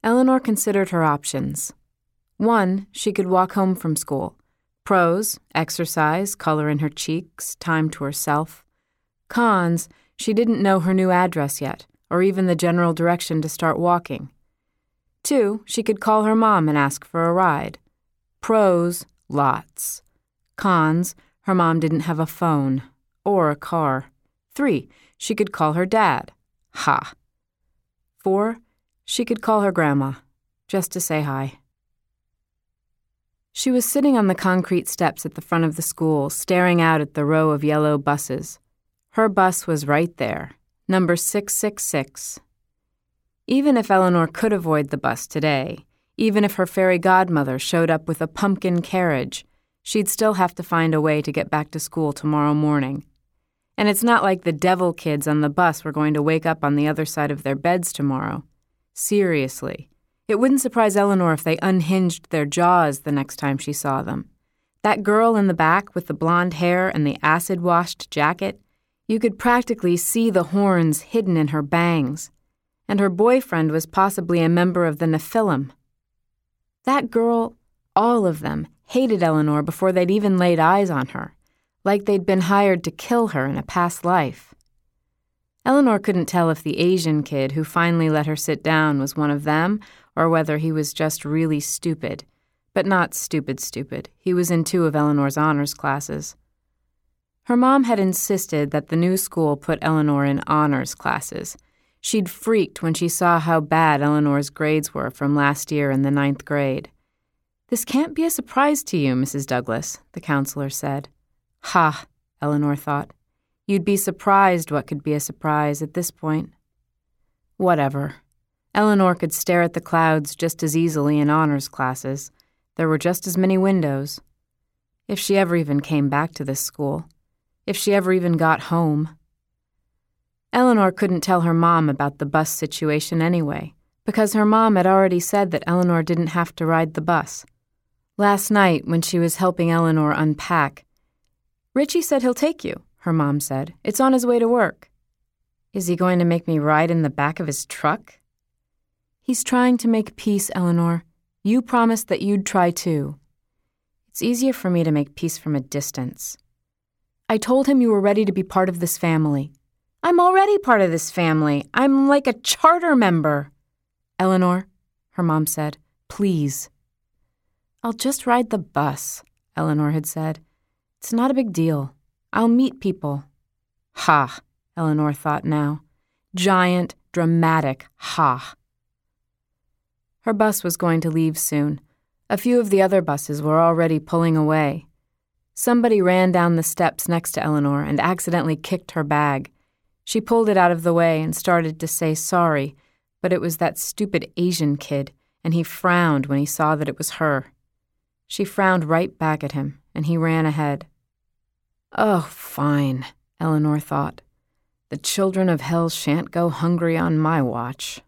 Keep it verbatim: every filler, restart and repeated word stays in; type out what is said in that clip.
Eleanor considered her options. One, she could walk home from school. Pros, exercise, color in her cheeks, time to herself. Cons, she didn't know her new address yet, or even the general direction to start walking. Two, she could call her mom and ask for a ride. Pros, lots. Cons, her mom didn't have a phone or a car. Three, she could call her dad. Ha. Four, she could call her grandma, just to say hi. She was sitting on the concrete steps at the front of the school, staring out at the row of yellow buses. Her bus was right there, number six six six. Even if Eleanor could avoid the bus today, even if her fairy godmother showed up with a pumpkin carriage, she'd still have to find a way to get back to school tomorrow morning. And it's not like the devil kids on the bus were going to wake up on the other side of their beds tomorrow. Seriously, it wouldn't surprise Eleanor if they unhinged their jaws the next time she saw them. That girl in the back with the blonde hair and the acid-washed jacket, you could practically see the horns hidden in her bangs. And her boyfriend was possibly a member of the Nephilim. That girl, all of them, hated Eleanor before they'd even laid eyes on her, like they'd been hired to kill her in a past life. Eleanor couldn't tell if the Asian kid who finally let her sit down was one of them or whether he was just really stupid. But not stupid stupid. He was in two of Eleanor's honors classes. Her mom had insisted that the new school put Eleanor in honors classes. She'd freaked when she saw how bad Eleanor's grades were from last year in the ninth grade. "This can't be a surprise to you, Missus Douglas," the counselor said. Ha, Eleanor thought. You'd be surprised what could be a surprise at this point. Whatever. Eleanor could stare at the clouds just as easily in honors classes. There were just as many windows. If she ever even came back to this school. If she ever even got home. Eleanor couldn't tell her mom about the bus situation anyway, because her mom had already said that Eleanor didn't have to ride the bus. Last night, when she was helping Eleanor unpack, "Richie said he'll take you," her mom said. "It's on his way to work." "Is he going to make me ride in the back of his truck?" "He's trying to make peace, Eleanor. You promised that you'd try too." "It's easier for me to make peace from a distance." "I told him you were ready to be part of this family." "I'm already part of this family. I'm like a charter member." "Eleanor," her mom said, "please." "I'll just ride the bus," Eleanor had said. "It's not a big deal. I'll meet people." Ha, Eleanor thought now. Giant, dramatic ha. Her bus was going to leave soon. A few of the other buses were already pulling away. Somebody ran down the steps next to Eleanor and accidentally kicked her bag. She pulled it out of the way and started to say sorry, but it was that stupid Asian kid, and he frowned when he saw that it was her. She frowned right back at him, and he ran ahead. Oh, fine, Eleanor thought. The children of hell shan't go hungry on my watch.